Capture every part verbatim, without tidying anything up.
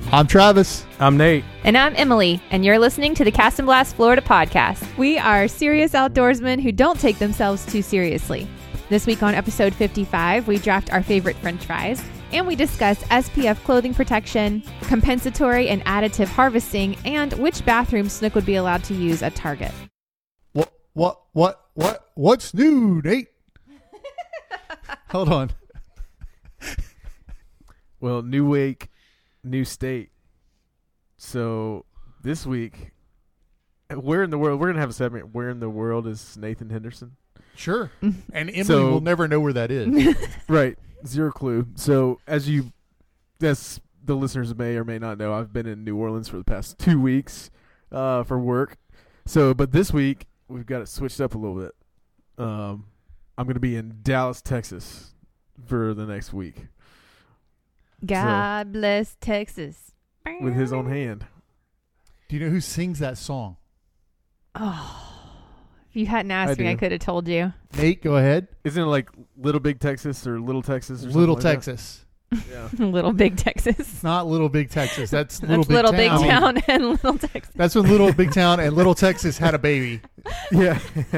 I'm Travis. I'm Nate. And I'm Emily, and you're listening to the Cast and Blast Florida podcast. We are serious outdoorsmen who don't take themselves too seriously. This week on episode fifty-five, we draft our favorite French fries, and we discuss S P F clothing protection, compensatory and additive harvesting, and which bathroom Snook would be allowed to use at Target. What, what, what, what, what's new, Nate? Hold on. Well, new week, new state. So this week, where in the world, we're going to have a segment, where in the world is Nathan Henderson? Sure. And Emily So- will never know where that is. Right. Zero clue. So as you, as the listeners may or may not know, I've been in New Orleans for the past two weeks uh, for work. So, but this week, we've got it switched up a little bit. Um, I'm going to be in Dallas, Texas for the next week God bless Texas. with his own hand. Do you know who sings that song? Oh, if you hadn't asked I me, I do. could have told you. Nate, go ahead. Isn't it like Little Big Texas or Little Texas or something Little like that? Texas. Yeah. Little Big Texas. It's not Little Big Texas. That's Little That's Big Little Town. Big Town and Little Texas. That's when Little Big Town and Little Texas had a baby. Yeah.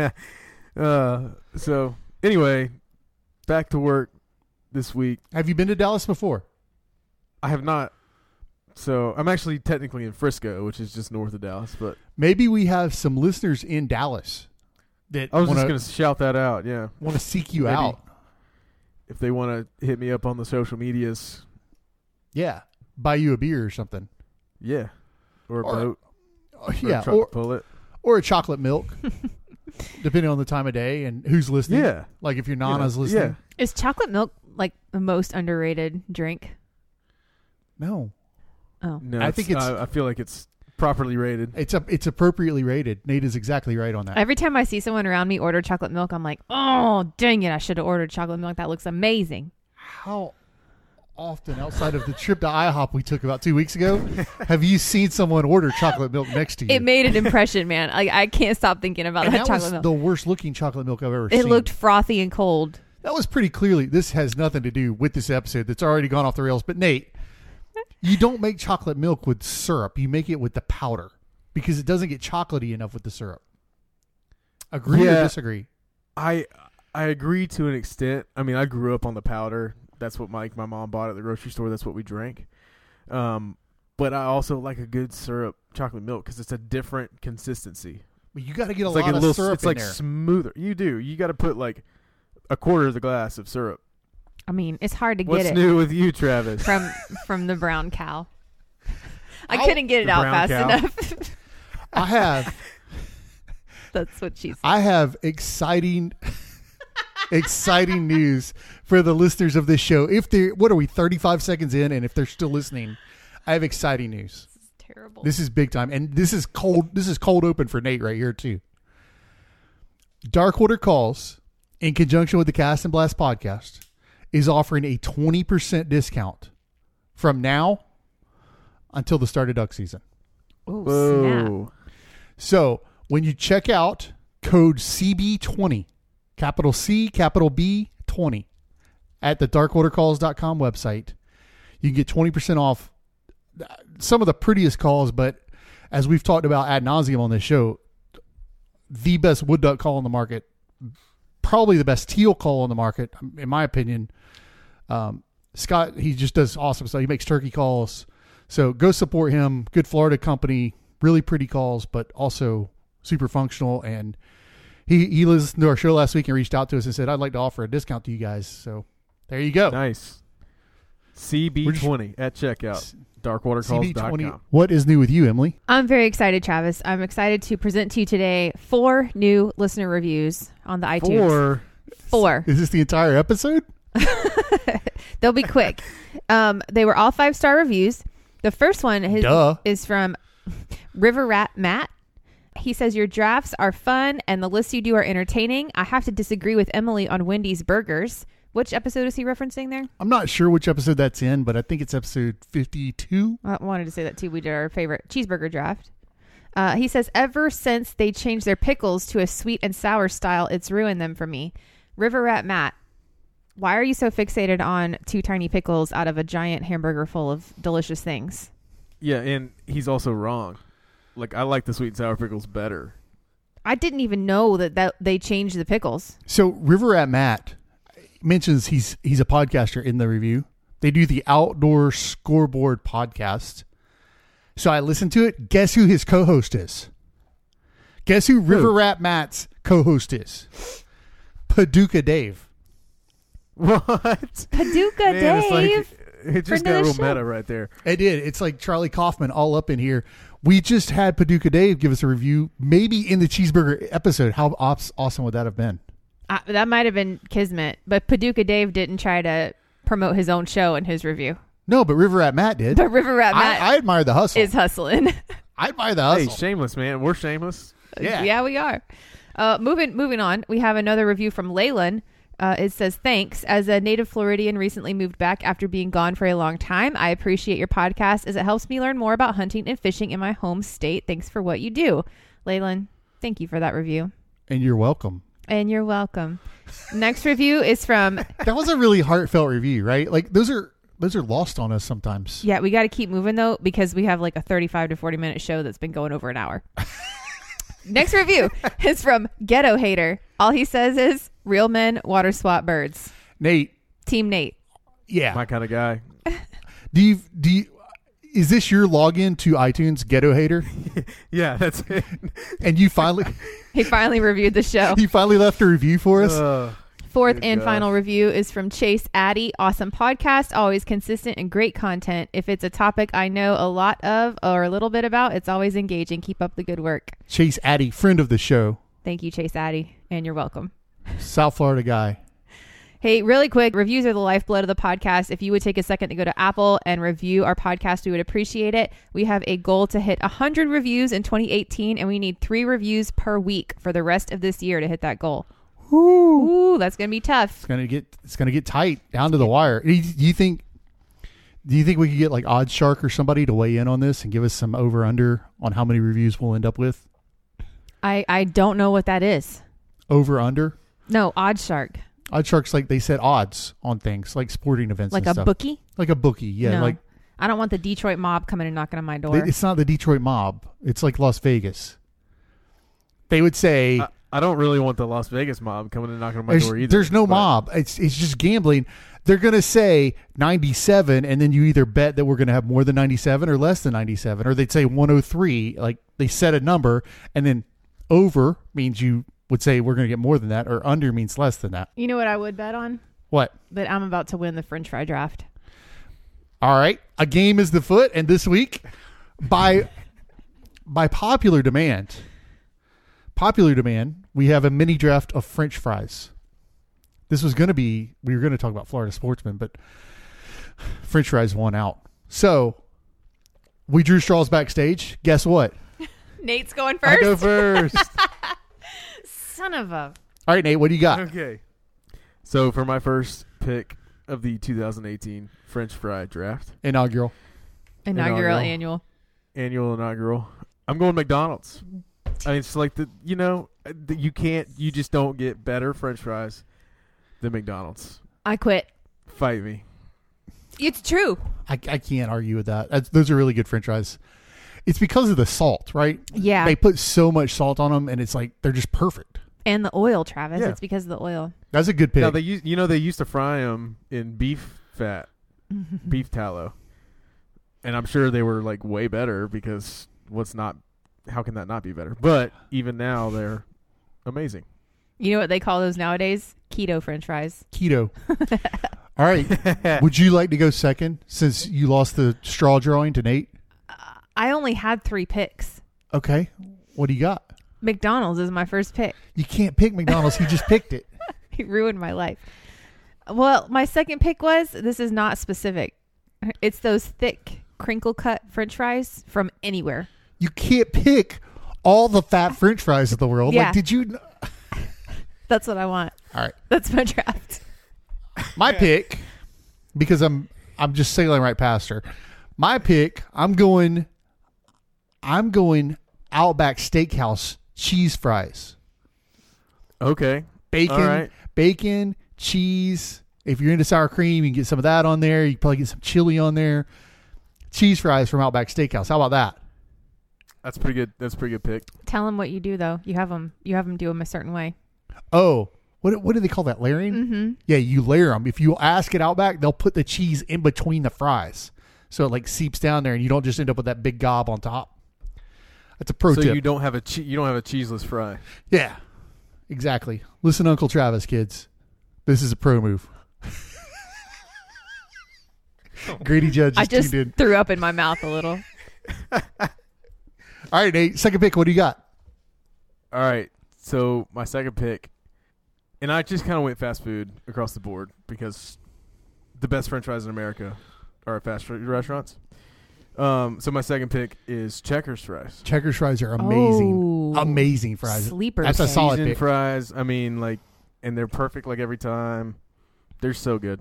uh, so anyway, back to work this week. Have you been to Dallas before? I have not. So I'm actually technically in Frisco, which is just north of Dallas. But Maybe we have some listeners in Dallas that I was want just going to shout that out. Yeah. to seek you Maybe. out. If they want to hit me up on the social medias. Yeah. Buy you a beer or something. Yeah. Or a Or- boat. Oh, Or yeah. a truck Or, to pull it. or a chocolate milk, depending on the time of day and who's listening. Yeah. Like if your You know, Nana's listening. Yeah. Is chocolate milk like the most underrated drink? No. Oh. No, I think it's- I, I feel like it's properly rated. It's a, it's appropriately rated. Nate is exactly right on that. Every time I see someone around me order chocolate milk, I'm like, oh, dang it, I should have ordered chocolate milk. That looks amazing. How often outside of the trip to IHOP we took about two weeks ago have you seen someone order chocolate milk next to you? It made an impression, man. I, I can't stop thinking about and that, that chocolate was milk. the worst looking chocolate milk I've ever It seen. looked frothy and cold. That was pretty clearly, this has nothing to do with this episode that's already gone off the rails. But Nate, you don't make chocolate milk with syrup. You make it with the powder because it doesn't get chocolatey enough with the syrup. Agree Yeah. or disagree? I I agree to an extent. I mean, I grew up on the powder. That's what Mike, my mom bought at the grocery store. That's what we drank. Um, but I also like a good syrup chocolate milk because it's a different consistency. But you got to get a It's lot like a of little. syrup It's in like there. smoother. You do. You got to put like a quarter of the glass of syrup. I mean, it's hard to What's get it new with you, Travis? from from the brown cow. I Ow. couldn't get it The out brown fast cow. enough. I have That's what she said. I have exciting exciting news for the listeners of this show. If they are what are we thirty-five seconds in and if they're still listening, I have exciting news. This is terrible. This is big time and this is cold this is cold open for Nate right here too. Darkwater Calls in conjunction with the Cast and Blast podcast is offering a twenty percent discount from now until the start of duck season. Ooh, snap. Whoa. So when you check out code C B twenty, capital C, capital B twenty at the darkwater calls dot com website, you can get twenty percent off some of the prettiest calls, but as we've talked about ad nauseum on this show, the best wood duck call on the market, probably the best teal call on the market, in my opinion. Um, Scott, he just does awesome stuff. He makes turkey calls. So go support him. Good Florida company, really pretty calls, but also super functional. And he, he listened to our show last week and reached out to us and said, I'd like to offer a discount to you guys. So there you go. Nice. C B twenty at checkout. darkwater calls dot com. What is new with you, Emily? I'm very excited, Travis. I'm excited to present to you today four new listener reviews on the iTunes. Four. Four. Is this the entire episode? They'll be quick. Um, they were all five-star reviews. The first one his, Duh. is from River Rat Matt. He says, your drafts are fun and the lists you do are entertaining. I have to disagree with Emily on Wendy's Burgers. Which episode is he referencing there? I'm not sure which episode that's in, but I think it's episode fifty-two. I wanted to say that too. We did our favorite cheeseburger draft. Uh, he says, ever since they changed their pickles to a sweet and sour style, it's ruined them for me. River Rat Matt, why are you so fixated on two tiny pickles out of a giant hamburger full of delicious things? Yeah, and he's also wrong. Like, I like the sweet and sour pickles better. I didn't even know that, that they changed the pickles. So River Rat Matt mentions he's he's a podcaster in the review. They do the Outdoor Scoreboard podcast. So I listened to it. Guess who his co-host is? Guess who River Who? Rat Matt's co-host is? Paducah Dave. What? Paducah Man, it's Dave. like, it just Friend got of the real show. meta right there. It did. It's like Charlie Kaufman all up in here. We just had Paducah Dave give us a review, maybe in the cheeseburger episode. How ops- awesome would that have been? Uh, that might have been Kismet, but Paducah Dave didn't try to promote his own show in his review. No, but River Rat Matt did. But River Rat Matt I, I admire the hustle. is hustling. I admire the hustle. Hey, shameless, man. We're shameless. Yeah. yeah, we are. Uh, moving moving on, we have another review from Leyland. Uh, it says, thanks. As a native Floridian recently moved back after being gone for a long time, I appreciate your podcast as it helps me learn more about hunting and fishing in my home state. Thanks for what you do. Leyland, thank you for that review. And you're welcome. And you're welcome. Next review is from, That was a really heartfelt review, right? Like those are those are lost on us sometimes. yeah, we got to keep moving though, because we have like a thirty-five to forty minute show that's been going over an hour. Next review is from Ghetto Hater. All he says is, real men water swap birds. Nate, Team Nate. yeah. My kind of guy. Do you do you, is this your login to iTunes, Ghetto Hater? Yeah, that's it. And you finally He finally reviewed the show. you finally left a review for us? Uh, Fourth Good and gosh. final review is from Chase Addy. Awesome podcast, always consistent and great content. If it's a topic I know a lot of or a little bit about, it's always engaging. Keep up the good work. Chase Addy, friend of the show, Thank you, Chase Addy, and you're welcome. South Florida guy. Hey, really quick, reviews are the lifeblood of the podcast. If you would take a second to go to Apple and review our podcast, we would appreciate it. We have a goal to hit one hundred reviews in twenty eighteen, and we need three reviews per week for the rest of this year to hit that goal. Woo. Ooh, that's going to be tough. It's gonna get it's gonna get tight down to the wire. Do you, do you think? Do you think we could get like Odd Shark or somebody to weigh in on this and give us some over under on how many reviews we'll end up with? I, I don't know what that is. Over under. No, Odd Shark. Odd Shark's like they set odds on things like sporting events, Like and a stuff. bookie? Like a bookie. Yeah, No. like I don't want the Detroit mob coming and knocking on my door. they, it's not the Detroit mob. It's like Las Vegas. They would say. I, I don't really want the Las Vegas mob coming and knocking on my There's, door either. there's no but- mob. It's it's just gambling. They're going to say ninety-seven, and then you either bet that we're going to have more than ninety-seven or less than ninety-seven, or they'd say one oh three. Like they set a number, and then over means you would say we're going to get more than that, or under means less than that. You know what I would bet on? What? That I'm about to win the French fry draft. All right. A game is the foot, and this week, by by popular demand, popular demand, we have a mini draft of French fries. This was going to be, we were going to talk about Florida Sportsman, but French fries won out. So we drew straws backstage. Guess what? Nate's going I first. go first. Son of a. All right, Nate, what do you got? Okay. So for my first pick of the two thousand eighteen French fry draft, Inaugural. Inaugural, Inaugural. annual. annual inaugural, I'm going McDonald's. I mean, it's like the you know the, you can't you just don't get better French fries than McDonald's. I quit. Fight me. It's true. I, I can't argue with that. That's, those are really good French fries. It's because of the salt, right? Yeah. They put so much salt on them, and it's like they're just perfect. And the oil, Travis. Yeah. It's because of the oil. That's a good pick. Now they use, you know they used to fry them in beef fat, beef tallow, and I'm sure they were like way better because what's not? How can that not be better? But even now they're amazing. You know what they call those nowadays? Keto French fries. Keto. All right. Would you like to go second since you lost the straw drawing to Nate? I only had three picks. Okay. What do you got? McDonald's is my first pick. You can't pick McDonald's. He just picked it. He ruined my life. Well, my second pick was, this is not specific. It's those thick, crinkle cut French fries from anywhere. You can't pick all the fat French fries of the world. Yeah. Like, did you? kn- That's what I want. All right. That's my draft. My pick, because I'm I'm just sailing right past her. My pick, I'm going. I'm going Outback Steakhouse cheese fries. Okay. Bacon, All right. bacon, cheese. If you're into sour cream, you can get some of that on there. You can probably get some chili on there. cheese fries from Outback Steakhouse. How about that? That's pretty good. That's a pretty good pick. Tell them what you do though. You have them. You have them do them a certain way. Oh, what what do they call that? Layering? Mm-hmm. Yeah, you layer them. If you ask at Outback, they'll put the cheese in between the fries, so it like seeps down there, and you don't just end up with that big gob on top. That's a pro so tip. you don't have a che- you don't have a cheeseless fry. Yeah, exactly. Listen, to Uncle Travis, kids. This is a pro move. Grady Judge I is just tuned in. threw up in my mouth a little. All right, Nate. Second pick. What do you got? All right. So my second pick, and I just kind of went fast food across the board because the best French fries in America are at fast food restaurants. Um, so my second pick is Checkers fries. Checkers fries are amazing. Oh, amazing fries. Sleepers. That's a solid Asian pick. fries. I mean, like, and they're perfect like every time. They're so good.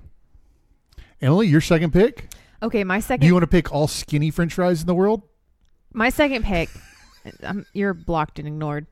Emily, your second pick? Okay, my Do second. you want to pick all skinny French fries in the world? My second pick. um, you're blocked and ignored.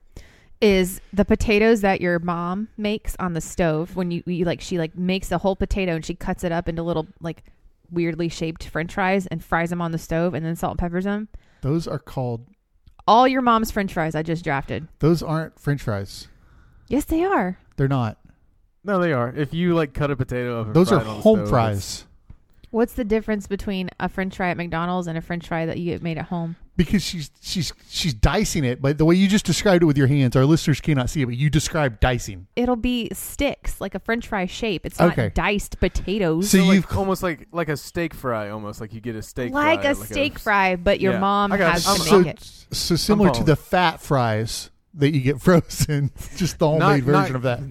Is the potatoes that your mom makes on the stove when you, you like she like makes the whole potato and she cuts it up into little like weirdly shaped French fries and fries them on the stove and then salt and peppers them. Those are called. All your mom's French fries I just drafted. Those aren't French fries. Yes, they are. They're not. No, they are. If you like cut a potato up and Those fry are it on the home stove, fries. What's the difference between a French fry at McDonald's and a French fry that you get made at home? Because she's she's she's dicing it, but the way you just described it with your hands, our listeners cannot see it, but you described dicing. It'll be sticks, like a French fry shape. It's not Okay. diced potatoes. So So you've like, almost like like a steak fry, almost like you get a steak like fry, a steak fry, but your Yeah. mom I got- has I'm- to so, make it. so similar to following. the fat fries that you get frozen, just the homemade Not- version not- of that.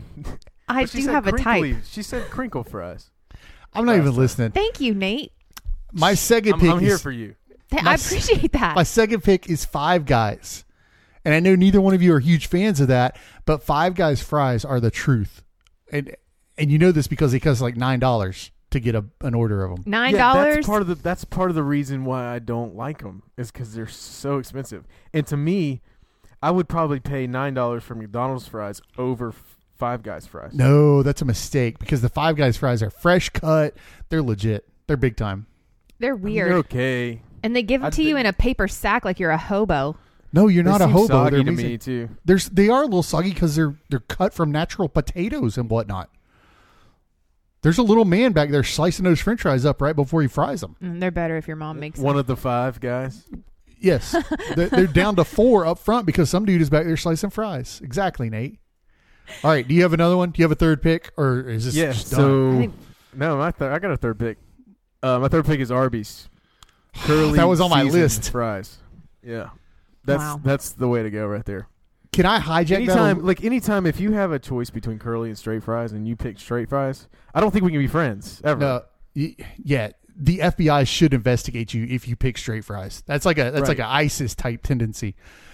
I But she do said have a type. crinkly- She said crinkle fries. I'm not even Last time. listening. Thank you, Nate. My second I'm, pick I'm here is for you. Th- My I s- appreciate that. my second pick is Five Guys, and I know neither one of you are huge fans of that, but Five Guys fries are the truth, and and you know this because they cost like nine dollars to get a, an order of them. Nine Yeah, dollars. that's part of the that's part of the reason why I don't like them is because they're so expensive. And to me, I would probably pay nine dollars for McDonald's fries over f- Five Guys fries. No, that's a mistake because the Five Guys fries are fresh cut. They're legit. They're big time. They're I mean, weird, they're okay. and they give them I to you did- in a paper sack like you're a hobo. No, you're They not a seem hobo. soggy They're to amazing. me too. There's they are a little soggy because they're they're cut from natural potatoes and whatnot. There's a little man back there slicing those French fries up right before he fries them. Mm, they're better if your mom makes One them. of the five guys. Yes, they're, they're down to four up front because some dude is back there slicing fries. Exactly, Nate. All right, do you have another one? Do you have a third pick, or is this Yeah. just done? So I think- no, my th- I got a third pick. Uh, my third pick is Arby's. Curly That was on my seasoned list. Fries. Yeah, that's Wow. that's the way to go right there. Can I hijack Anytime, that? like anytime, if you have a choice between curly and straight fries, and you pick straight fries, I don't think we can be friends ever. No, y- yeah. The F B I should investigate you if you pick straight fries. That's like a that's Right. like an ISIS type tendency.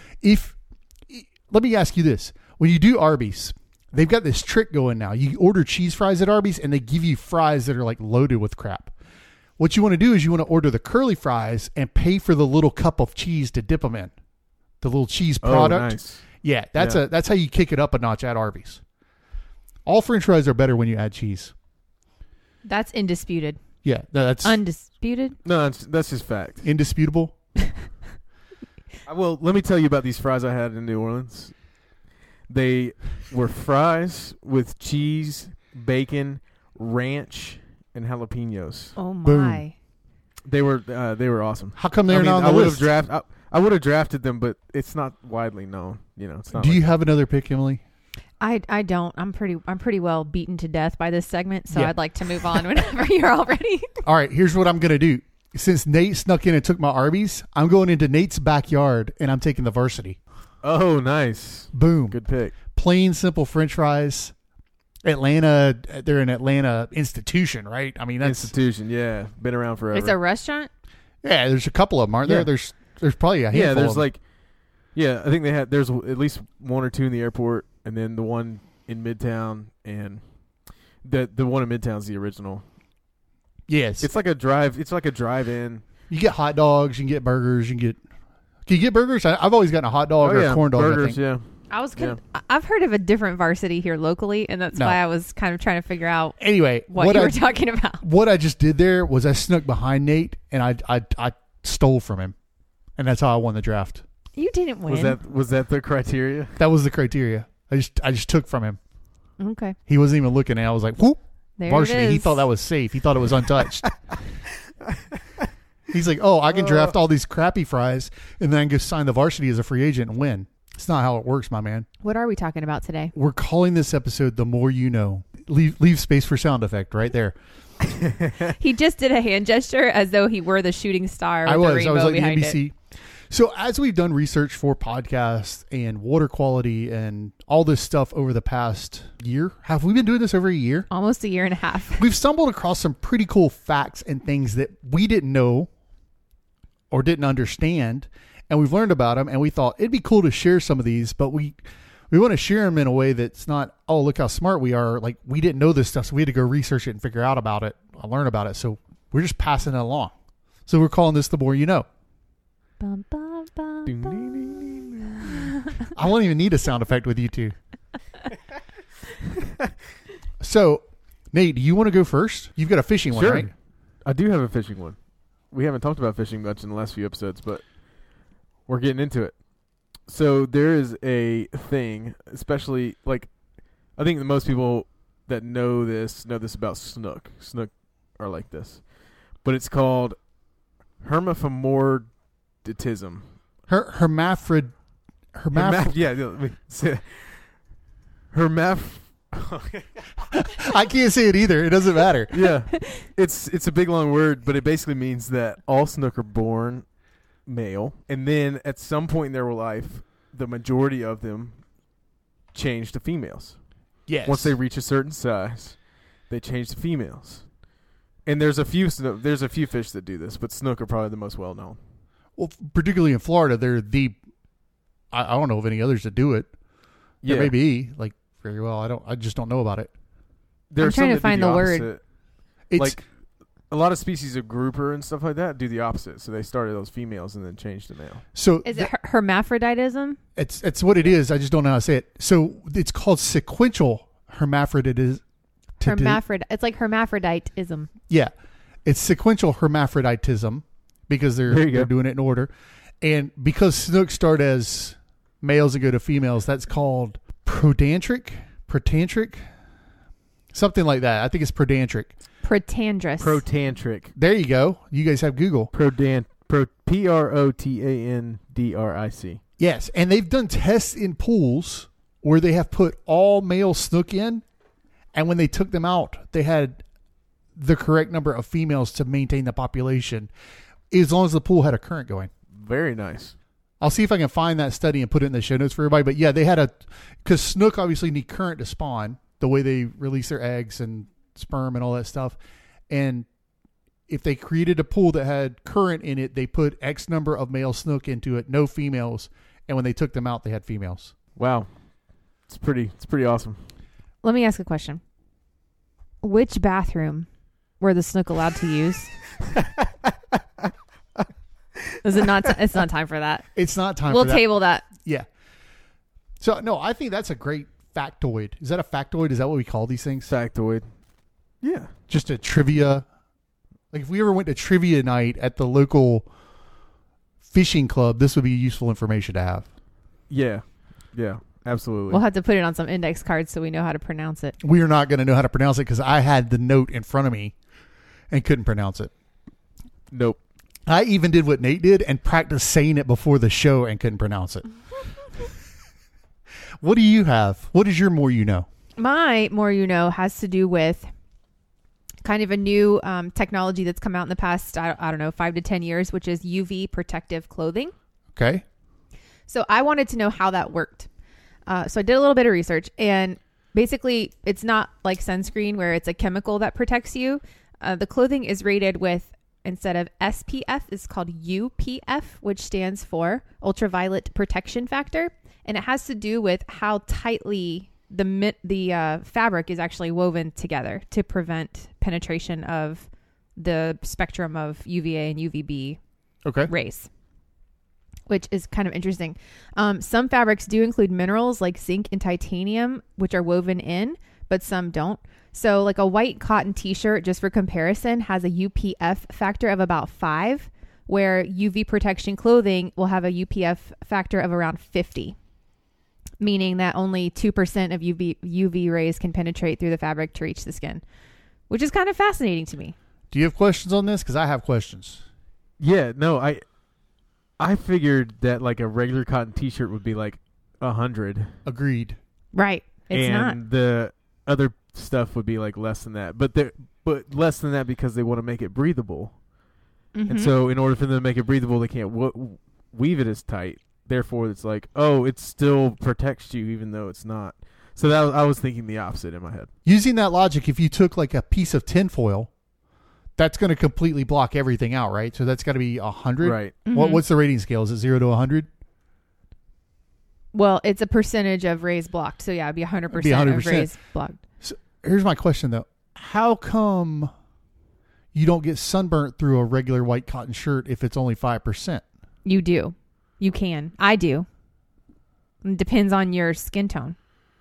If let me ask you this: when you do Arby's, they've got this trick going now. You order cheese fries at Arby's, and they give you fries that are like loaded with crap. What you want to do is you want to order the curly fries and pay for the little cup of cheese to dip them in, the little cheese Oh, product. nice. Yeah, that's Yeah. a that's how you kick it up a notch at Arby's. All French fries are better when you add cheese. That's indisputed. Yeah, that's Undisputed. No, that's, that's just fact. indisputable. I will. Let me tell you about these fries I had in New Orleans. They were fries with cheese, bacon, ranch, and jalapenos. Oh my. Boom. They were uh, they were awesome. How come they're I mean, not on I the would list? have draft. I, I would have drafted them, but it's not widely known. You know, it's not. Do like, you have another pick, Emily? I I don't. I'm pretty I'm pretty well beaten to death by this segment, so Yeah. I'd like to move on whenever you're all ready. All right, here's what I'm going to do. Since Nate snuck in and took my Arby's, I'm going into Nate's backyard and I'm taking the varsity. Oh, nice. Boom. Good pick. Plain, simple French fries. Atlanta, they're an Atlanta institution, right? I mean, that's Institution. Yeah, been around forever. It's a restaurant. yeah. There's a couple of them, aren't there? Yeah. There's there's probably a handful. yeah, there's of them. like, yeah, I think they had. There's at least one or two in the airport, and then the one in Midtown, and the the one in Midtown's the original. yes. It's like a drive. It's like a drive-in. You get hot dogs, you can get burgers, you can get. Can you get burgers? I, I've always gotten a hot dog oh or yeah, a corn dog. I burgers. think. Yeah. I was. Con- I- I've heard of a different varsity here locally, and that's No. why I was kind of trying to figure out Anyway, what, what you I were talking about. what I just did there was I snuck behind Nate and I I I stole from him, and that's how I won the draft. You didn't win. Was that was that the criteria? That was the criteria. I just I just took from him. Okay. He wasn't even looking, and I was like, whoop. There Varsity. it is. He thought that was safe. He thought it was untouched. He's like, oh, I can draft all these crappy fries, and then I can go sign the varsity as a free agent and win. It's not how it works, my man. What are we talking about today? We're calling this episode "The More You Know." Leave leave space for sound effect right there. He just did a hand gesture as though he were the shooting star with I the was. rainbow I was like the behind N B C. it. So as we've done research for podcasts and water quality and all this stuff over the past year, have we been doing this over a year? Almost a year and a half. We've stumbled across some pretty cool facts and things that we didn't know or didn't understand, and we've learned about them, and we thought it'd be cool to share some of these, but we we want to share them in a way that's not, oh, look how smart we are. Like, we didn't know this stuff, so we had to go research it and figure out about it, learn about it. So we're just passing it along. So we're calling this The More You Know. Bum, bum, bum, Ding, bum. ding, ding, ding, ding. I won't even need a sound effect with you two. So, Nate, do you want to go first? You've got a fishing one, Sure. right? I do have a fishing one. We haven't talked about fishing much in the last few episodes, but we're getting into it. So there is a thing, especially like I think the most people that know this know this about snook. Snook are like this, but it's called hermaphroditism. Her hermaphrid hermaph Hermaph- yeah, let me say that. Hermaph. I can't say it either. It doesn't matter. Yeah, it's it's a big long word, but it basically means that all snook are born male, and then at some point in their life, the majority of them change to females. Yes. Once they reach a certain size, they change to females. And there's a few snook, there's a few fish that do this, but snook are probably the most well known. Well, particularly in Florida, they're the. I, I don't know of any others that do it. Yeah, There may be, like, very well. I don't. I just don't know about it. there I'm are some trying to that do find the word. opposite. It's Like a lot of species of grouper and stuff like that do the opposite. So they started those females and then changed to male. so. Is th- it her- hermaphroditism? It's it's what it is. I just don't know how to say it. So it's called sequential hermaphroditism. Hermaphrodite. It's like hermaphroditism. Yeah, it's sequential hermaphroditism because they're There you they're go. doing it in order, and because snooks start as males and go to females, that's called protantric, protantric, something like that. I think it's protantric. Protandrous. Protantric. There you go. You guys have Google. Prodan. Pro. P R O T A N D R I C. Yes, and they've done tests in pools where they have put all male snook in, and when they took them out, they had the correct number of females to maintain the population, as long as the pool had a current going. Very nice. I'll see if I can find that study and put it in the show notes for everybody. But yeah, they had a, because snook obviously need current to spawn, the way they release their eggs and sperm and all that stuff. And if they created a pool that had current in it, they put X number of male snook into it, no females. And when they took them out, they had females. Wow. It's pretty it's pretty awesome. Let me ask a question. Which bathroom were the snook allowed to use? Is it not? T- it's not time for that. It's not time We'll for that. table that. Yeah. So, no, I think that's a great factoid. Is that a factoid? Is that what we call these things? Factoid. Yeah. Just a trivia. Like if we ever went to trivia night at the local fishing club, this would be useful information to have. Yeah. Yeah. Absolutely. We'll have to put it on some index cards so we know how to pronounce it. We are not going to know how to pronounce it because I had the note in front of me and couldn't pronounce it. Nope. I even did what Nate did and practiced saying it before the show and couldn't pronounce it. What do you have? What is your more you know? My more you know has to do with kind of a new um, technology that's come out in the past, I, I don't know, five to ten years, which is U V protective clothing. Okay. So I wanted to know how that worked. Uh, so I did a little bit of research, and basically it's not like sunscreen where it's a chemical that protects you. Uh, the clothing is rated with, instead of S P F, it's called U P F, which stands for ultraviolet protection factor. And it has to do with how tightly the mi- the uh, fabric is actually woven together to prevent penetration of the spectrum of U V A and U V B Okay. rays, which is kind of interesting. Um, some fabrics do include minerals like zinc and titanium, which are woven in, but some don't. So like a white cotton t-shirt, just for comparison, has a U P F factor of about five, where U V protection clothing will have a U P F factor of around fifty, meaning that only two percent of U V U V rays can penetrate through the fabric to reach the skin, which is kind of fascinating to me. Do you have questions on this? Because I have questions. Yeah, no, I I figured that like a regular cotton T-shirt would be like a hundred. Agreed. Right. It's and not. the other stuff would be like less than that, but they're but less than that because they want to make it breathable. Mm-hmm. And so in order for them to make it breathable, they can't w- weave it as tight. Therefore, it's like, oh, it still protects you even though it's not. So that was, I was thinking the opposite in my head. Using that logic, if you took like a piece of tinfoil, that's going to completely block everything out, right? So that's got to be one hundred. Right. Mm-hmm. What, what's the rating scale? Is it zero to one hundred? Well, it's a percentage of rays blocked. So yeah, it'd be one hundred percent, It'd be one hundred of percent. rays blocked. So here's my question, though. How come you don't get sunburnt through a regular white cotton shirt if it's only five percent? You do. You can. I do. It depends on your skin tone.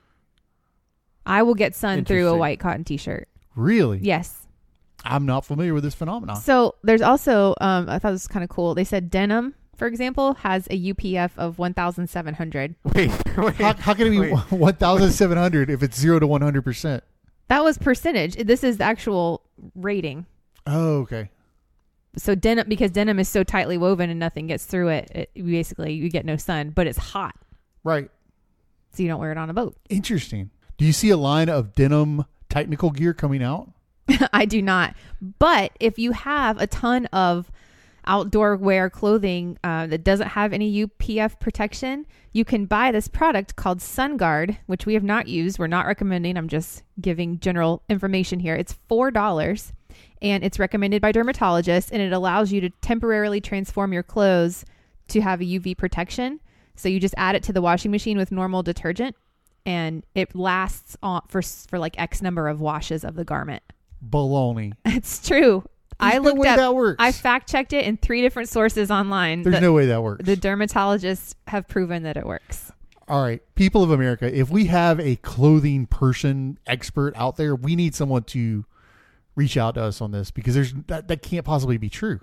I will get sun through a Interesting. white cotton T-shirt. Really? Yes. I'm not familiar with this phenomenon. So there's also, um, I thought this was kind of cool. They said denim, for example, has a U P F of one thousand seven hundred. Wait, wait. How, how can it be wait. one thousand seven hundred if it's zero to one hundred percent? That was percentage. This is the actual rating. Oh, okay. So denim, because denim is so tightly woven and nothing gets through it, it basically you get no sun, but it's hot. Right. So you don't wear it on a boat. Interesting. Do you see a line of denim technical gear coming out? I do not. But if you have a ton of outdoor wear clothing uh, that doesn't have any U P F protection, you can buy this product called SunGuard, which we have not used. We're not recommending. I'm just giving general information here. It's four dollars and it's recommended by dermatologists, and it allows you to temporarily transform your clothes to have a U V protection. So you just add it to the washing machine with normal detergent, and it lasts on for for like X number of washes of the garment. Baloney. It's true. I There's no looked way up. that works. I fact checked it in three different sources online. There's The- no way that works. The dermatologists have proven that it works. All right, people of America, if we have a clothing person expert out there, we need someone to reach out to us on this, because there's that, that can't possibly be true.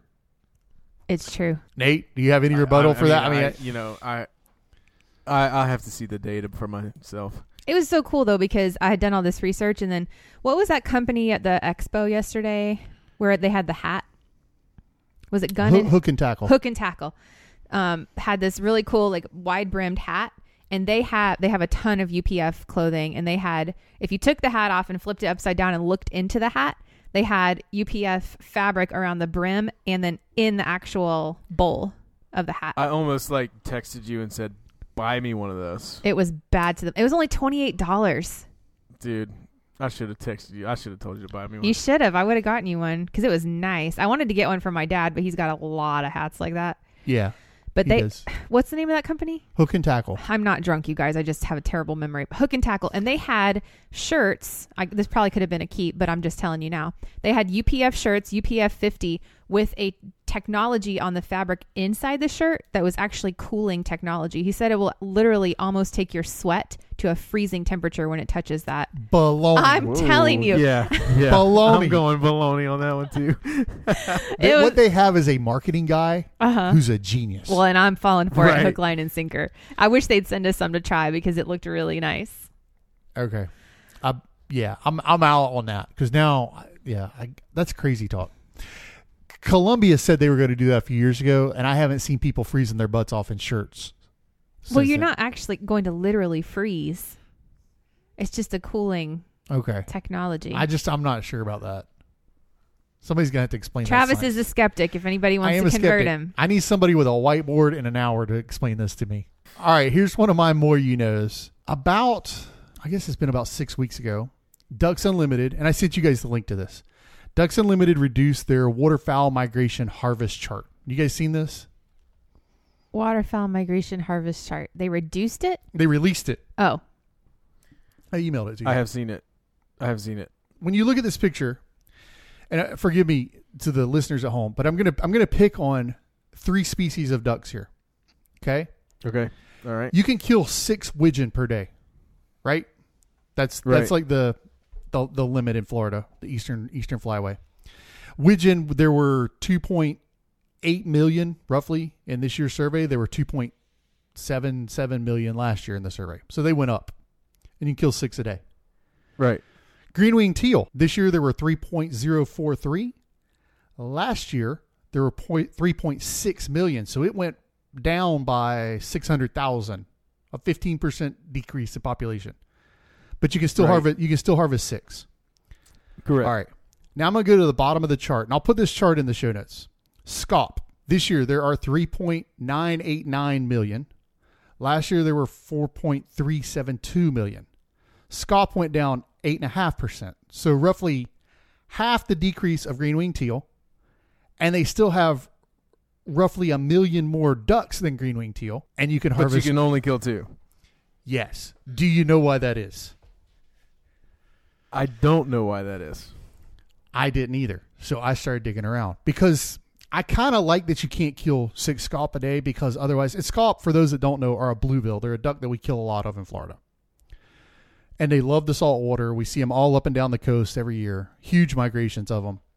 It's true. Nate, do you have any rebuttal I, I, for that? I mean, I, you know, I, I, I have to see the data for myself. It was so cool though, because I had done all this research, and then what was that company at the expo yesterday where they had the hat? Was it Gun hook, and hook and tackle. Hook and Tackle? Um, had this really cool like wide brimmed hat, and they have they have a ton of U P F clothing, and they had, if you took the hat off and flipped it upside down and looked into the hat, they had U P F fabric around the brim and then in the actual bowl of the hat. I almost like texted you and said, buy me one of those. It was bad to them. It was only twenty-eight dollars. Dude, I should have texted you. I should have told you to buy me one. You should have. I would have gotten you one because it was nice. I wanted to get one for my dad, but he's got a lot of hats like that. Yeah. But he they, does. what's the name of that company? Hook and tackle. I'm not drunk, you guys. I just have a terrible memory. Hook and Tackle. And they had shirts. I, this probably could have been a keep, but I'm just telling you now. They had U P F shirts, U P F fifty, with a technology on the fabric inside the shirt that was actually cooling technology. He said it will literally almost take your sweat to a freezing temperature when it touches that. Baloney. I'm Whoa. telling you. Yeah. yeah. Baloney. I'm going baloney on that one too. They- It was- what they have is a marketing guy Uh-huh. who's a genius. Well, and I'm falling for Right. it hook, line, and sinker. I wish they'd send us some to try because it looked really nice. Okay. I, yeah, I'm I'm out on that because now, yeah, I, that's crazy talk. Columbia said they were going to do that a few years ago, and I haven't seen people freezing their butts off in shirts. Well, since you're then. not actually going to literally freeze. It's just a cooling Okay. technology. I just, I'm not sure about that. Somebody's going to have to explain that Travis science. is a skeptic. If anybody I wants am to a convert skeptic. him, I need somebody with a whiteboard and an hour to explain this to me. All right, here's one of my more you knows. About, I guess it's been about six weeks ago, Ducks Unlimited, and I sent you guys the link to this. Ducks Unlimited reduced their waterfowl migration harvest chart. You guys seen this? waterfowl migration harvest chart. They reduced it. They released it. Oh, I emailed it to you. I have seen it. I have seen it. When you look at this picture, and uh, forgive me to the listeners at home, but I'm gonna I'm gonna pick on three species of ducks here. Okay, Okay. All right. you can kill six widgeon per day, right? That's Right. that's like the, the the limit in Florida, the eastern eastern flyway. Widgeon, there were two point eight million roughly in this year's survey. There were two point seven seven million last year in the survey. So they went up. And you can kill six a day. Right. Green-winged teal. This year there were three point oh four three. Last year there were three point six million. So it went down by six hundred thousand. A fifteen percent decrease in population. But you can still Right. harvest you can still harvest six. Correct. All right. Now I'm going to go to the bottom of the chart, and I'll put this chart in the show notes. Scaup. This year there are three point nine eight nine million. Last year there were four point three seven two million. Scaup went down eight point five percent. So roughly half the decrease of green-winged teal, and they still have roughly a million more ducks than green-winged teal, and you can But harvest. you can only kill two. Yes. Do you know why that is? I don't know why that is. I didn't either. So I started digging around because I kind of like that you can't kill six scaup a day because otherwise, it's scaup, for those that don't know, are a bluebill. They're a duck that we kill a lot of in Florida. And they love the salt water. We see them all up and down the coast every year. Huge migrations of them.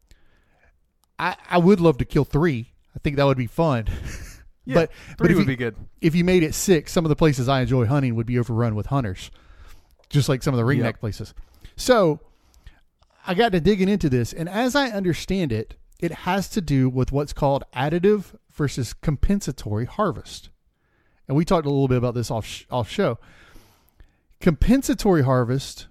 I, I would love to kill three. I think that would be fun. Yeah, but but three if would you, be good. if you made it six, some of the places I enjoy hunting would be overrun with hunters, just like some of the ringneck Yep. places. So I got to digging into this, and as I understand it, it has to do with what's called additive versus compensatory harvest. And we talked a little bit about this off sh- off show. Compensatory harvest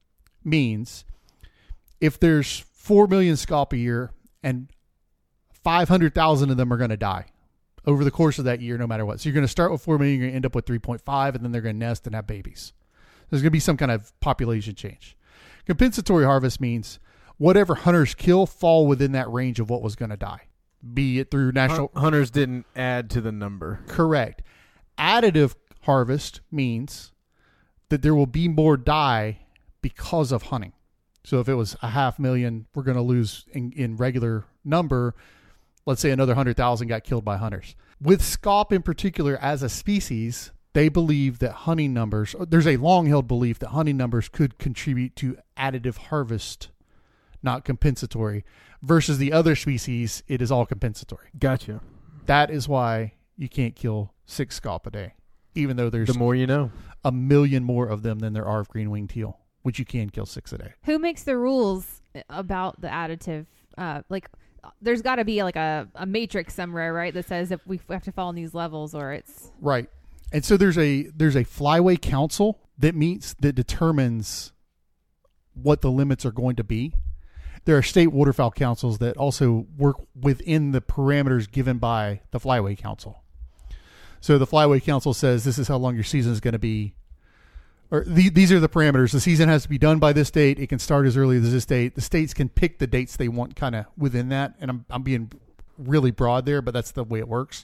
means if there's four million scaup a year and five hundred thousand of them are going to die over the course of that year, no matter what. So you're going to start with four million, you're going to end up with three point five, and then they're going to nest and have babies. There's going to be some kind of population change. Compensatory harvest means whatever hunters kill fall within that range of what was going to die, be it through national. Hun- Hunters didn't add to the number. Correct. Additive harvest means that there will be more die because of hunting. So if it was a half million, we're going to lose in, in regular number. Let's say another one hundred thousand got killed by hunters. With scaup in particular as a species, they believe that hunting numbers, there's a long-held belief that hunting numbers could contribute to additive harvest, not compensatory. Versus the other species, it is all compensatory. Gotcha. That is why you can't kill six scaup a day, even though there's The more you know. a million more of them than there are of green-winged teal, which you can kill six a day. Who makes the rules about the additive? Uh, like, there's got to be like a, a matrix somewhere, right? That says if we have to fall in these levels, or it's Right. And so there's a there's a flyway council that meets that determines what the limits are going to be. There are state waterfowl councils that also work within the parameters given by the flyway council. So the flyway council says this is how long your season is going to be, or the, these are the parameters. The season has to be done by this date. It can start as early as this date. The states can pick the dates they want kind of within that. And I'm, I'm being really broad there, but that's the way it works.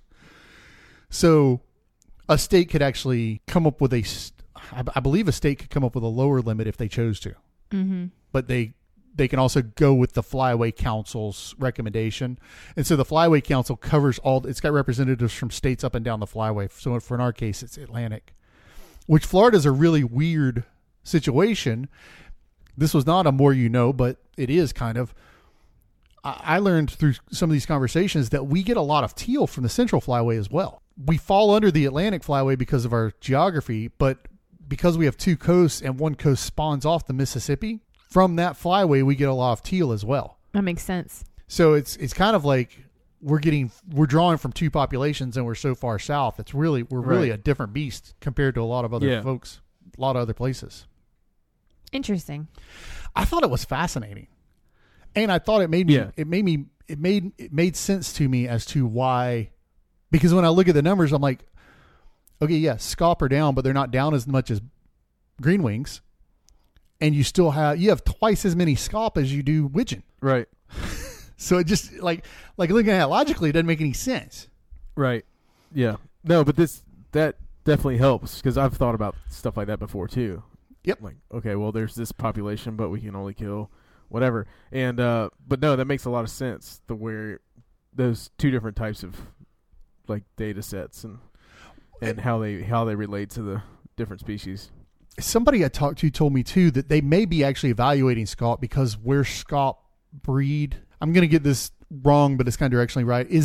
So a state could actually come up with a, I, I believe a state could come up with a lower limit if they chose to, mm-hmm. but they, they can also go with the Flyway Council's recommendation. And so the Flyway Council covers all, it's got representatives from states up and down the Flyway. So for in our case, it's Atlantic, which Florida's a really weird situation. This was not a more you know, but it is kind of. I, I learned through some of these conversations that we get a lot of teal from the Central Flyway as well. We fall under the Atlantic Flyway because of our geography, but because we have two coasts and one coast spawns off the Mississippi, from that flyway, we get a lot of teal as well. That makes sense. So it's it's kind of like we're getting we're drawing from two populations, and we're so far south. It's really we're really Right. a different beast compared to a lot of other Yeah. folks, a lot of other places. Interesting. I thought it was fascinating, and I thought it made me Yeah. it made me it made it made sense to me as to why. Because when I look at the numbers, I'm like, okay, yeah, scaup are down, but they're not down as much as green wings. And you still have, you have twice as many scaup as you do widgeon. Right. So it just like, like looking at it logically, it doesn't make any sense. Right. Yeah. No, but this, that definitely helps because I've thought about stuff like that before too. Yep. Like, okay, well, there's this population, but we can only kill whatever. And, uh, but no, that makes a lot of sense. The where those two different types of like data sets and, and how they, how they relate to the different species. Somebody I talked to told me too that they may be actually evaluating scaup because where scaup breed, I'm going to get this wrong, but it's kind of directionally right. Isn't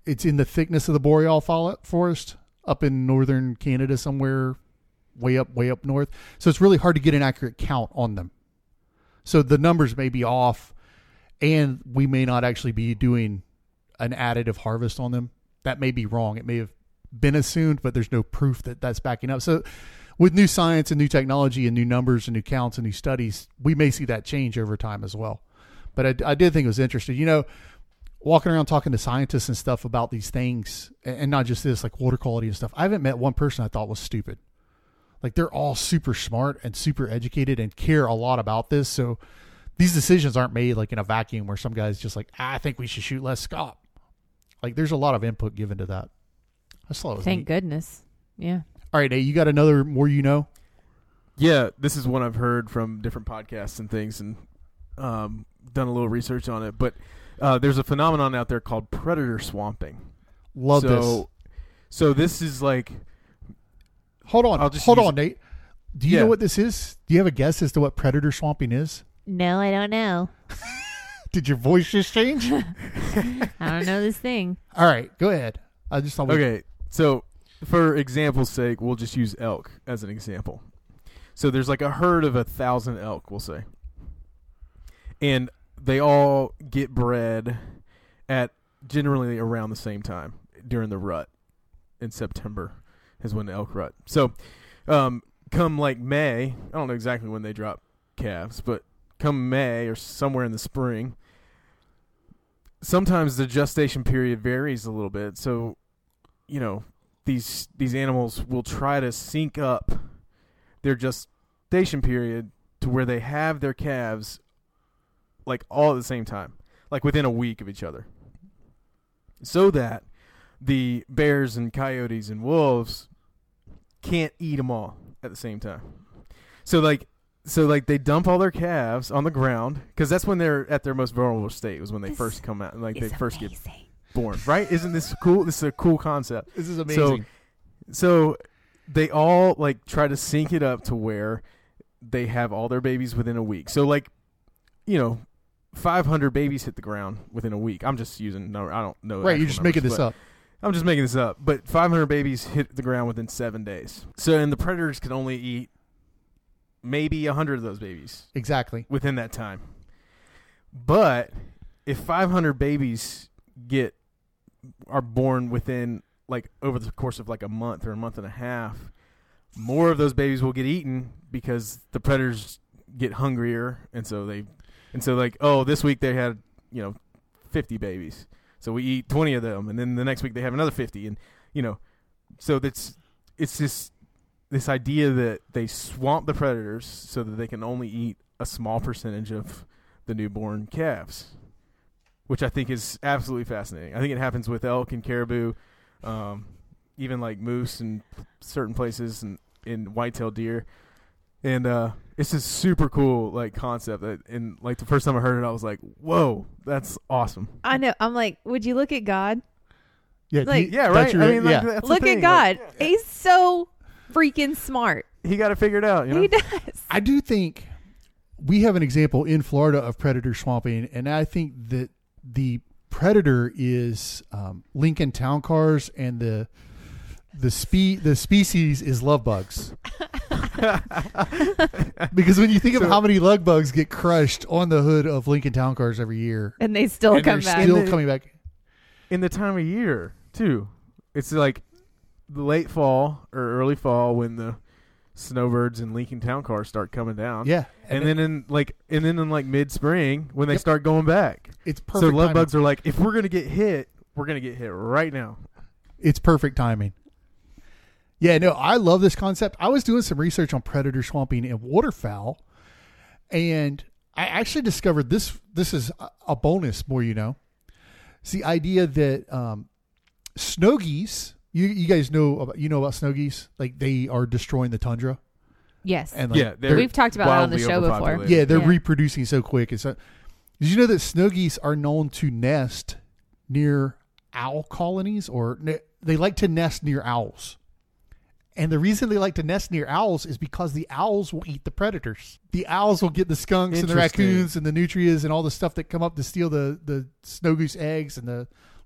it's in the thickness of the boreal fo- forest up in northern Canada somewhere, way up, way up north. So it's really hard to get an accurate count on them. So the numbers may be off, and we may not actually be doing an additive harvest on them. That may be wrong. It may have been assumed, but there's no proof that that's backing up. So with new science and new technology and new numbers and new counts and new studies, we may see that change over time as well. But I, I did think it was interesting. You know, walking around talking to scientists and stuff about these things, and not just this, like water quality and stuff. I haven't met one person I thought was stupid. Like, they're all super smart and super educated and care a lot about this. So these decisions aren't made like in a vacuum where some guy's just like, ah, I think we should shoot less scaup. Like, there's a lot of input given to that. I just thought it was Thank neat. goodness. Yeah. All right, Nate, you got another more you know? Yeah, this is one I've heard from different podcasts and things, and um, done a little research on it. But uh, there's a phenomenon out there called predator swamping. Love so, this. So this is like... Hold on. I'll just Hold use on, it. Nate. Do you Yeah. know what this is? Do you have a guess as to what predator swamping is? No, I don't know. Did your voice just change? I don't know this thing. All right, go ahead. I just thought we Okay, so for example's sake, we'll just use elk as an example. So there's like a herd of a thousand elk, we'll say. And they all get bred at generally around the same time during the rut in September is when the elk rut. So um, come like May, I don't know exactly when they drop calves, but come May or somewhere in the spring, sometimes the gestation period varies a little bit. So, you know, these these animals will try to sync up their gestation period to where they have their calves like all at the same time, like within a week of each other, so that the bears and coyotes and wolves can't eat them all at the same time. So like so like they dump all their calves on the ground, because that's when they're at their most vulnerable state, was when they This first come out, like they It's first get amazing. born, right? Isn't this cool? This is a cool concept. This is So, amazing. so they all like try to sync it up to where they have all their babies within a week. So like, you know, five hundred babies hit the ground within a week. I'm just using no, I don't know. right, you're actual just numbers, making this but up. I'm just making this up. But five hundred babies hit the ground within seven days. So and the predators can only eat maybe one hundred of those babies Exactly. within that time. But if five hundred babies get are born within like over the course of like a month or a month and a half, more of those babies will get eaten because the predators get hungrier, and so they and so like oh this week they had, you know, fifty babies, so we eat twenty of them, and then the next week they have another fifty, and you know, so that's it's this this idea that they swamp the predators so that they can only eat a small percentage of the newborn calves, which I think is absolutely fascinating. I think it happens with elk and caribou, um, even like moose in certain places, and in white-tailed deer. And uh, it's a super cool like concept. That, and like the first time I heard it, I was like, "Whoa, that's awesome!" I know. I'm like, would you look at God? Yeah, Like- you- Yeah, that's right. your- I mean, like, yeah. that's the Look at thing. God. Like, He's so freaking smart. he got it figured out. You know? He does. I do think we have an example in Florida of predator swamping, and I think that the predator is um, Lincoln Town Cars, and the the spe- the species is love bugs. Because when you think of So- how many lug bugs get crushed on the hood of Lincoln Town Cars every year, And they still and come they're back. still And the- coming back. In the time of year too, it's like the late fall or early fall when the snowbirds and Lincoln Town Cars start coming down. Yeah, And, it- then in like and then in like mid spring when they Yep. start going back. it's So perfect. love timing. bugs are like, if we're gonna get hit, we're gonna get hit right now. It's perfect timing. Yeah, no, I love this concept. I was doing some research on predator swamping and waterfowl, and I actually discovered this. This is a- a bonus, more you know. It's the idea that um, snow geese. You you guys know about you know about snow geese? Like, they are destroying the tundra, Yes. and like, Yeah, they're We've talked about that on the wildly show before. overpopulated. yeah, they're Yeah. reproducing so quick. It's a, did you know that snow geese are known to nest near owl colonies, or ne- they like to nest near owls? And the reason they like to nest near owls is because the owls will eat the predators. The owls will get the skunks and the Interesting. raccoons and the nutrias and all the stuff that come up to steal the, the snow goose eggs and the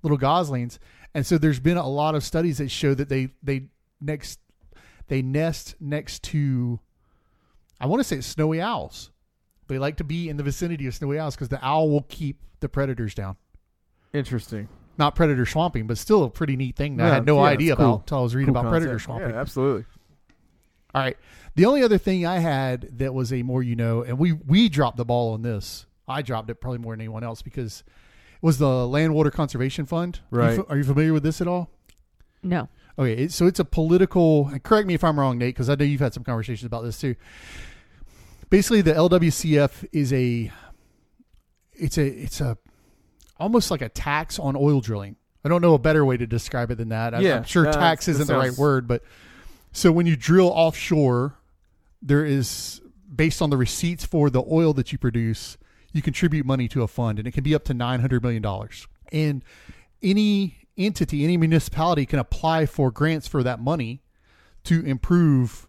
little goslings. And so there's been a lot of studies that show that they they next they nest next to, I want to say it's snowy owls. They like to be in the vicinity of snowy owls because the owl will keep the predators down. Interesting. Not predator swamping, but still a pretty neat thing that Yeah, I had no yeah, idea it's cool. about until I was reading Cool about predator concept. swamping. Yeah, absolutely. All right. The only other thing I had that was a more, you know, and we, we dropped the ball on this. I dropped it probably more than anyone else because it was the Land Water Conservation Fund. Right. Are you, are you familiar with this at all? No. Okay. It, so it's a political, and correct me if I'm wrong, Nate, because I know you've had some conversations about this too. Basically, the L W C F is a, it's a, it's a, almost like a tax on oil drilling. I don't know a better way to describe it than that. I, Yeah, I'm sure uh, tax that isn't the right sounds- word, but so when you drill offshore, there is, based on the receipts for the oil that you produce, you contribute money to a fund, and it can be up to nine hundred million dollars. And any entity, any municipality can apply for grants for that money to improve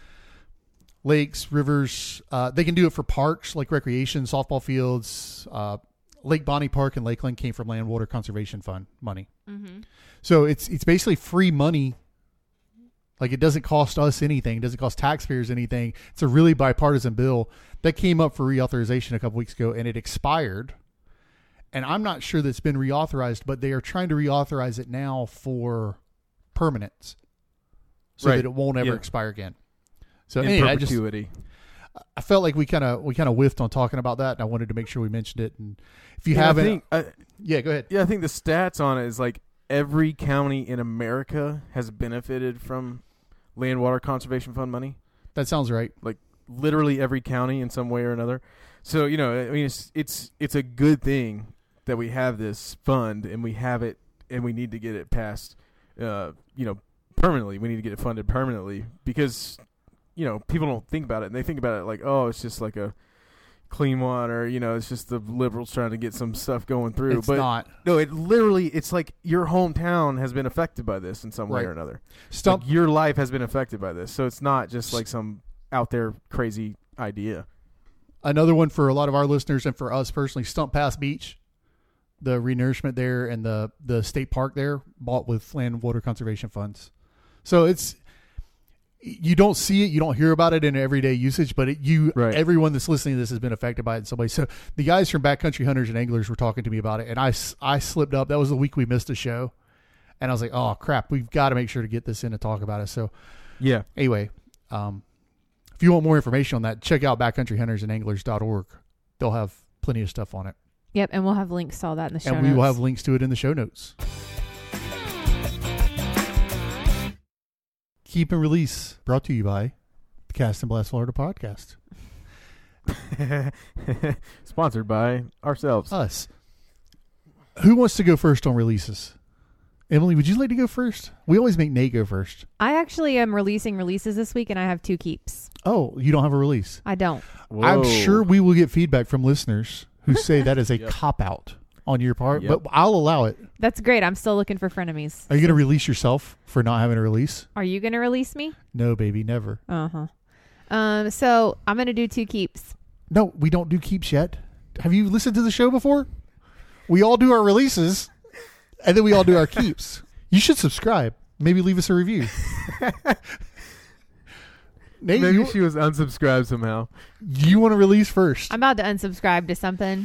lakes, rivers. Uh, they can do it for parks like recreation, softball fields. Uh, Lake Bonnie Park in Lakeland came from Land Water Conservation Fund money. Mm-hmm. So it's it's basically free money. Like, it doesn't cost us anything. It doesn't cost taxpayers anything. It's a really bipartisan bill that came up for reauthorization a couple weeks ago, and it expired. And I'm not sure that's been reauthorized, but they are trying to reauthorize it now for permanence, so Right. that it won't ever Yeah. expire again. So In anyway, I just perpetuity. I felt like we kind of we kind of whiffed on talking about that, and I wanted to make sure we mentioned it. And if you Yeah, I haven't, think- I- yeah, go ahead. Yeah, I think the stats on it is like every county in America has benefited from Land Water Conservation Fund money. That sounds right. Literally every county in some way or another. So, you know, I mean, it's it's it's a good thing that we have this fund and we have it and we need to get it passed, uh, you know, permanently. We need to get it funded permanently because, you know, people don't think about it, and they think about it like, oh, it's just like a clean water, you know, it's just the liberals trying to get some stuff going through. It's but not. no, it literally, it's like your hometown has been affected by this in some way Right. or another. Stump. Like your life has been affected by this. So it's not just like some out there crazy idea. Another one for a lot of our listeners and for us personally, Stump Pass Beach, the renourishment there and the, the state park there, bought with Land Water Conservation funds. So it's, you don't see it, you don't hear about it in everyday usage, but it, you, Right. everyone that's listening to this has been affected by it in some way. So the guys from Backcountry Hunters and Anglers were talking to me about it, and I, s- I slipped up. That was the week we missed a show, and I was like, oh crap, we've got to make sure to get this in and talk about it. So Yeah. anyway, um, if you want more information on that, check out backcountry hunters and anglers dot org. They'll have plenty of stuff on it. Yep, and we'll have links to all that in the show And we notes. will have links to it in the show notes. Keep and Release, brought to you by the Cast and Blast Florida podcast. Sponsored by ourselves. Us. Who wants to go first on releases? Emily, would you like to go first? We always make Nate go first. I actually am releasing releases this week, and I have two keeps. Oh, you don't have a release? I don't. I'm Whoa. sure we will get feedback from listeners who say that is a Yep. cop-out on your part, Yep. but I'll allow it. That's great. I'm still looking for frenemies. Are you going to release yourself for not having a release? Are you going to release me? No, baby, never. Uh-huh. Um, so I'm going to do two keeps. No, we don't do keeps yet. Have you listened to the show before? We all do our releases, and then we all do our keeps. You should subscribe. Maybe leave us a review. Nate, Maybe you, she was unsubscribed somehow. you want to release first? I'm about to unsubscribe to something.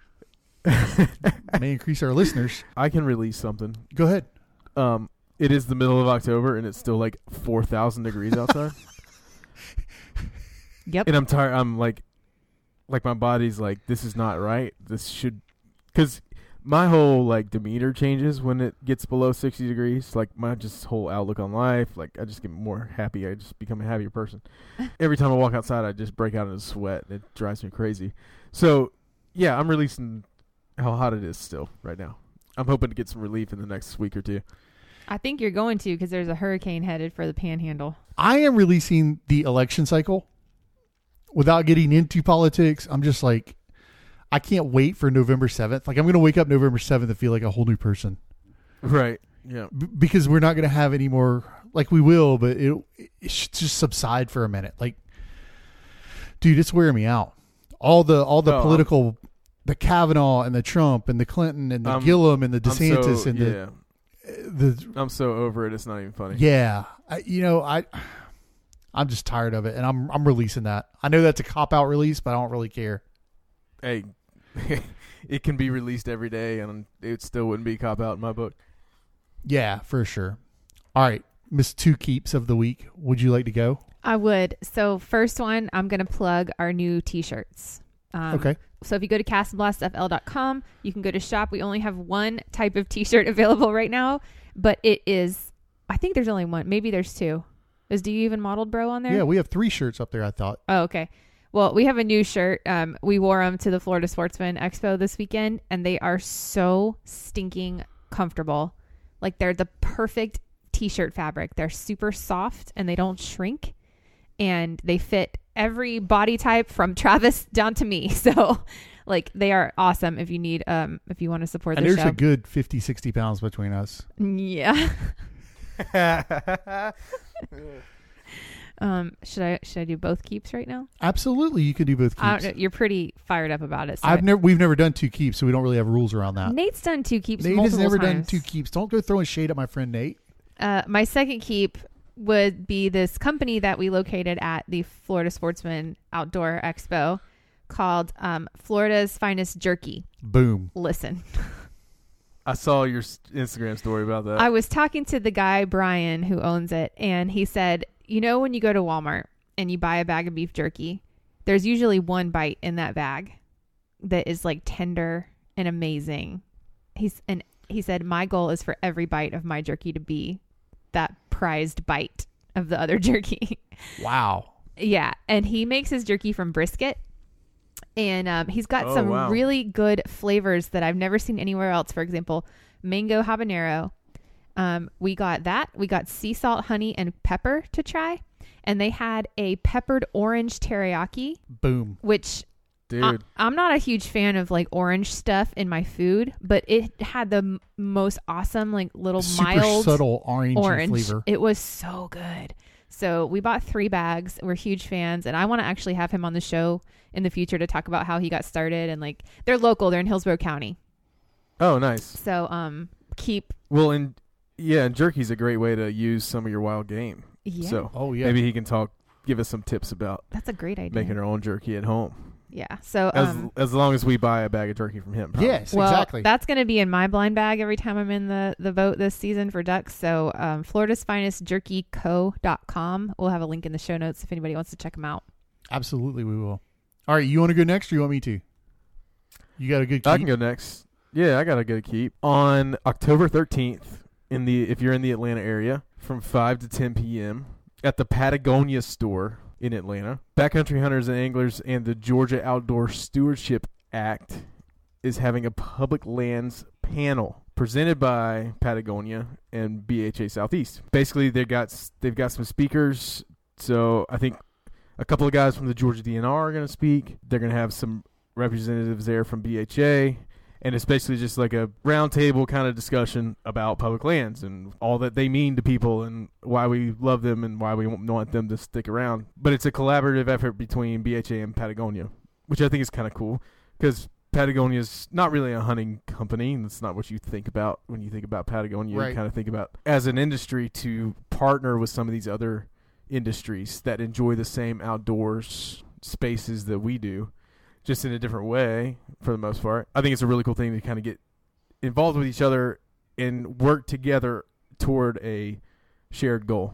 May increase our listeners. I can release something. Go ahead. Um, it is the middle of October and it's still like four thousand degrees outside. Yep. And I'm tired. I'm like, like my body's like, this is not right. This should, because my whole like demeanor changes when it gets below sixty degrees. Like my just whole outlook on life. Like I just get more happy. I just become a happier person. Every time I walk outside, I just break out into sweat. And it drives me crazy. So yeah, I'm releasing how hot it is still right now. I'm hoping to get some relief in the next week or two. I think you're going to because there's a hurricane headed for the Panhandle. I am releasing the election cycle without getting into politics. I'm just like, I can't wait for November seventh. Like, I'm going to wake up November seventh and feel like a whole new person. Right. Yeah. B- because we're not going to have any more, like we will, but it, it should just subside for a minute. Like, dude, it's wearing me out. All the, all the Oh, political, the Kavanaugh and the Trump and the Clinton and the I'm- Gillum and the I'm DeSantis so, and yeah. the the I'm so over it. It's not even funny. yeah. I, you know, I I'm just tired of it, and I'm I'm releasing that. I know that's a cop out release, but I don't really care. Hey, it can be released every day, and it still wouldn't be a cop out in my book. Yeah, for sure. All right, Miss Two Keeps of the week. Would you like to go? I would. So first one, I'm going to plug our new t-shirts. Um, Okay. So if you go to cast and blast f l dot com, you can go to shop. We only have one type of t-shirt available right now, but it is, I think there's only one. Maybe there's two. Is Do You Even Modeled Bro on there? Yeah, we have three shirts up there, I thought. Oh, okay. Well, we have a new shirt. Um, we wore them to the Florida Sportsman Expo this weekend, and they are so stinking comfortable. Like, they're the perfect t-shirt fabric. They're super soft, and they don't shrink, and they fit every body type from Travis down to me. So, like, they are awesome if you need, um, if you want to support And the there's show. a good fifty, sixty pounds between us. Yeah. Um, should I should I do both keeps right now? Absolutely, you could do both I keeps. don't know. You're pretty fired up about it. So I've never, we've never done two keeps, so we don't really have rules around that. Nate's done two keeps. Nate has multiple never done times. two keeps. Don't go throwing shade at my friend Nate. Uh, my second keep would be this company that we located at the Florida Sportsman Outdoor Expo called um, Florida's Finest Jerky. Boom. Listen, I saw your s- Instagram story about that. I was talking to the guy, Brian, who owns it, and he said, you know, when you go to Walmart and you buy a bag of beef jerky, there's usually one bite in that bag that is like tender and amazing. He's and he said, my goal is for every bite of my jerky to be that prized bite of the other jerky. Wow. Yeah. And he makes his jerky from brisket. And um, he's got Oh, some wow. really good flavors that I've never seen anywhere else. For example, mango habanero. Um, we got that. We got sea salt, honey, and pepper to try. And they had a peppered orange teriyaki, Boom. which Dude, I, I'm not a huge fan of like orange stuff in my food, but it had the m- most awesome, like little Super mild subtle orange orange flavor. It was so good. So we bought three bags. We're huge fans, and I want to actually have him on the show in the future to talk about how he got started. And like, they're local; they're in Hillsborough County. oh, nice. So um, keep Well, and yeah, and jerky's a great way to use some of your wild game. yeah. So Oh, yeah. maybe he can talk, give us some tips about That's a great idea. making our own jerky at home. Yeah. So As um, as long as we buy a bag of jerky from him. Probably. Yes, well, exactly. that's going to be in my blind bag every time I'm in the, the boat this season for ducks. So um, Florida's Finest Jerky Co dot com. We'll have a link in the show notes if anybody wants to check them out. Absolutely, we will. All right, you want to go next, or you want me to? You got a good keep? I can go next. Yeah, I got a good keep. On October thirteenth, in the if you're in the Atlanta area, from five to ten p.m. at the Patagonia store in Atlanta, Backcountry Hunters and Anglers and the Georgia Outdoor Stewardship Act is having a public lands panel presented by Patagonia and B H A Southeast. Basically, they got they've got some speakers. So I think a couple of guys from the Georgia D N R are going to speak. They're going to have some representatives there from B H A. And it's basically just like a roundtable kind of discussion about public lands and all that they mean to people and why we love them and why we want them to stick around. But it's a collaborative effort between B H A and Patagonia, which I think is kind of cool because Patagonia is not really a hunting company. And that's not what you think about when you think about Patagonia. Right. You kind of think about as an industry to partner with some of these other industries that enjoy the same outdoors spaces that we do, just in a different way for the most part. I think it's a really cool thing to kind of get involved with each other and work together toward a shared goal.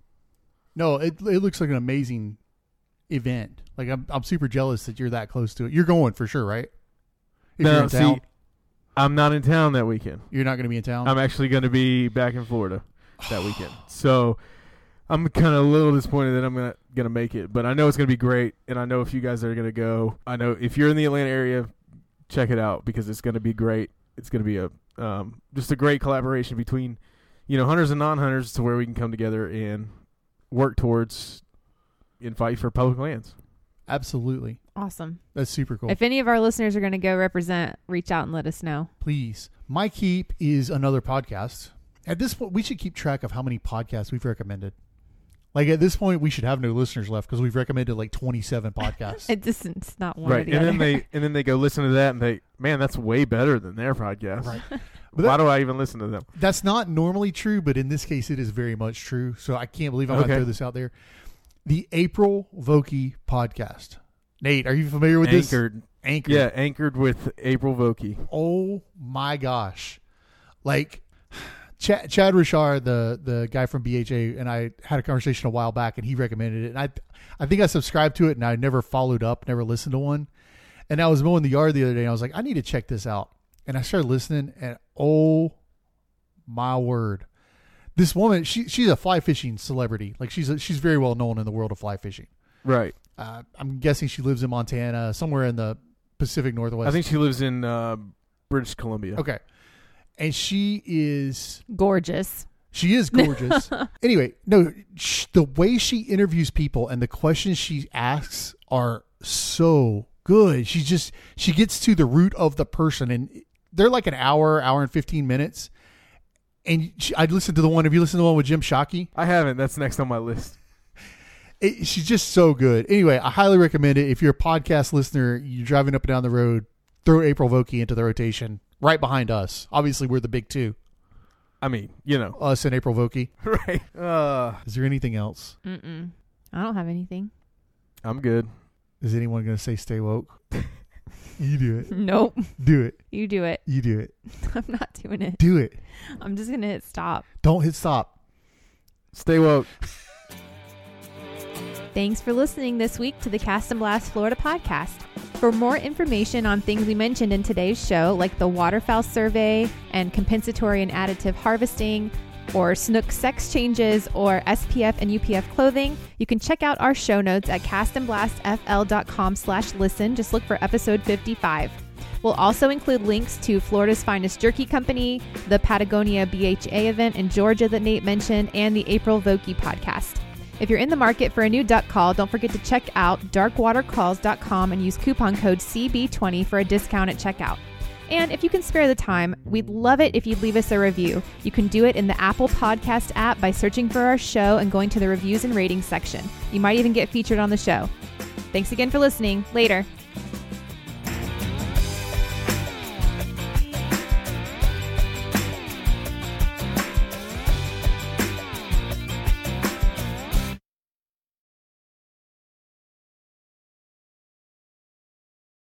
No, it it looks like an amazing event. Like I'm I'm super jealous that you're that close to it. You're going for sure, right? If you're No, in see, town, I'm not in town that weekend. you're not going to be in town. I'm actually going to be back in Florida that weekend. So I'm kind of a little disappointed that I'm gonna gonna make it, but I know it's gonna be great, and I know if you guys are gonna go, I know if you're in the Atlanta area, check it out because it's gonna be great. It's gonna be a um, just a great collaboration between, you know, hunters and non-hunters to where we can come together and work towards and fight for public lands. Absolutely, Awesome. that's super cool. If any of our listeners are going to go represent, reach out and let us know. Please, my keep is another podcast. At this point, we should keep track of how many podcasts we've recommended. Like at this point, we should have no listeners left because we've recommended like twenty-seven podcasts. It just, it's not one Right, or the and other. then they and then they go listen to that and they, man, that's way better than their podcast. Right. Why that- do I even listen to them? That's not normally true, but in this case, it is very much true. So I can't believe I'm going Okay. to throw this out there. The April Vokey podcast. Nate, are you familiar with this? Anchored. Anchored. Yeah, anchored with April Vokey. Oh my gosh. Like Ch- Chad Richard, the the guy from B H A, and I had a conversation a while back and he recommended it. And I I think I subscribed to it and I never followed up, never listened to one. And I was mowing the yard the other day and I was like, I need to check this out. And I started listening and oh my word. This woman, she she's a fly fishing celebrity. Like she's a, she's very well known in the world of fly fishing. Right. Uh, I'm guessing she lives in Montana, somewhere in the Pacific Northwest. I think she lives in uh, British Columbia. Okay. And she is Gorgeous. she is gorgeous. Anyway, no, sh- the way she interviews people and the questions she asks are so good. She just she gets to the root of the person, and they're like an hour, hour and fifteen minutes. And she, I listened to the one. Have you listened to the one with Jim Shockey? I haven't. That's next on my list. It, she's just so good. Anyway, I highly recommend it. If you're a podcast listener, you're driving up and down the road, throw April Vokey into the rotation right behind us. Obviously, we're the big two, I mean, you know. us and April Vokey. Right. Uh, Is there anything else? Mm-mm. I don't have anything. I'm good. Is anyone going to say stay woke? You do it. Nope. Do it. You do it. You do it. I'm not doing it. Do it. I'm just going to hit stop. Don't hit stop. Stay woke. Thanks for listening this week to the Cast and Blast Florida podcast. For more information on things we mentioned in today's show, like the waterfowl survey and compensatory and additive harvesting, or snook sex changes, or S P F and U P F clothing, you can check out our show notes at castandblastfl.com slash listen. Just look for episode fifty-five. We'll also include links to Florida's Finest Jerky Company, the Patagonia B H A event in Georgia that Nate mentioned, and the April Vokey podcast. If you're in the market for a new duck call, don't forget to check out dark water calls dot com and use coupon code C B twenty for a discount at checkout. And if you can spare the time, we'd love it if you'd leave us a review. You can do it in the Apple Podcast app by searching for our show and going to the reviews and ratings section. You might even get featured on the show. Thanks again for listening. Later.